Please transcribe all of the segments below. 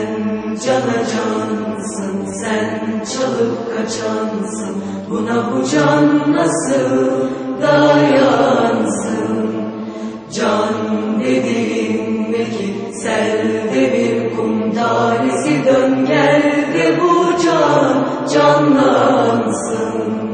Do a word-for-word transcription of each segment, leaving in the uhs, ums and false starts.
cana cansın, sen çalıp kaçansın. Buna bu can nasıl dayansın? Can dediğin ne ki? Selde bir kum tanesi, dön gel de bu can canlansın.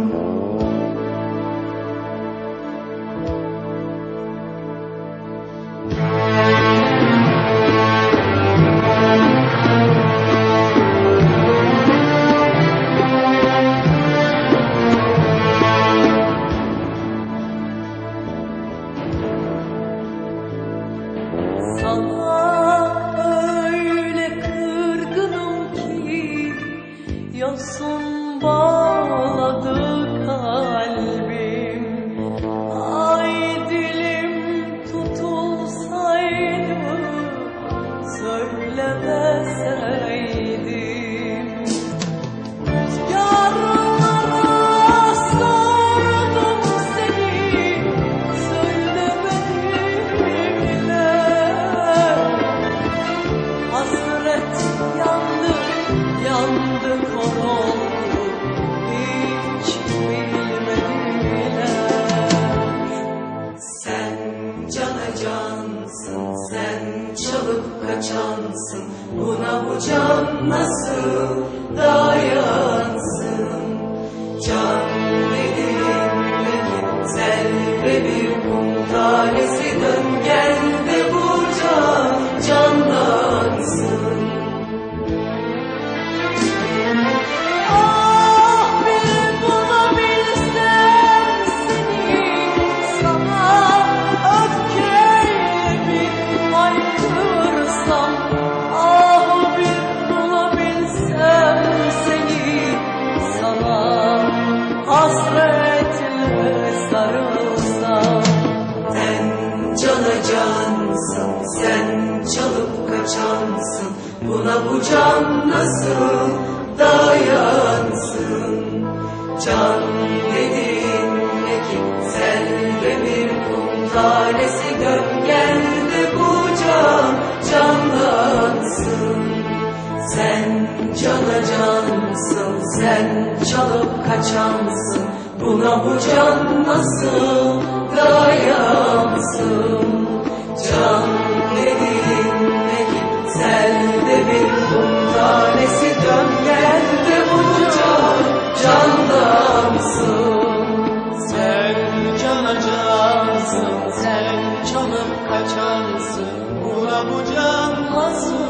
Sana öyle kırgınım ki yosun bağladı kalbim. Ay dilim tutulsaydı söylemeseydim. Rüzgarlara sordum seni, söylemedim bile. Hasret yandı, yandı kor oldu, hiç bilmediler. Sen cana cansın, sen çalıp kaçansın. Buna bu can nasıl dayansın? Can dediğin ne ki? Selve bir kum tanesi, dön gel de bu can canlansın. Ah bir bulabilsem seni, sana öfkeyle bir haykırsam. Ah bir bulabilsem seni, sana hasretle sarılsam. Sen cana cansın, sen çalıp kaçansın. Buna bu can nasıl dayansın? Can dediğin ne ki? Selde bir kum tanesi, dön gel de bu can canlansın. Sen cana cansın, sen çalıp kaçansın. Buna bu can nasıl dayansın? Can dediğin ne ki? Selde bir kum tanesi, dön gel de bu can canlansın. Sen cana cansın, sen çalıp kaçansın. Buna bu can nasıl